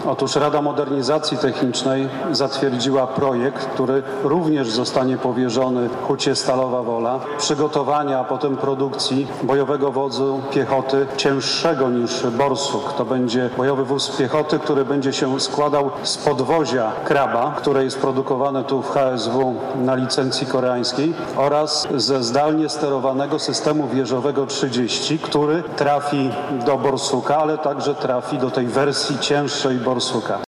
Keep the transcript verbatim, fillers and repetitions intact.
Otóż Rada Modernizacji Technicznej zatwierdziła projekt, który również zostanie powierzony Hucie Stalowa Wola, przygotowania, a potem produkcji bojowego wozu piechoty cięższego niż Borsuk. To będzie bojowy wóz piechoty, który będzie się składał z podwozia Kraba, które jest produkowane tu w H S W na licencji koreańskiej, oraz ze zdalnie sterowanego systemu wieżowego trzydzieści, który trafi do Borsuka, ale także trafi do tej wersji cięższej Borsuka.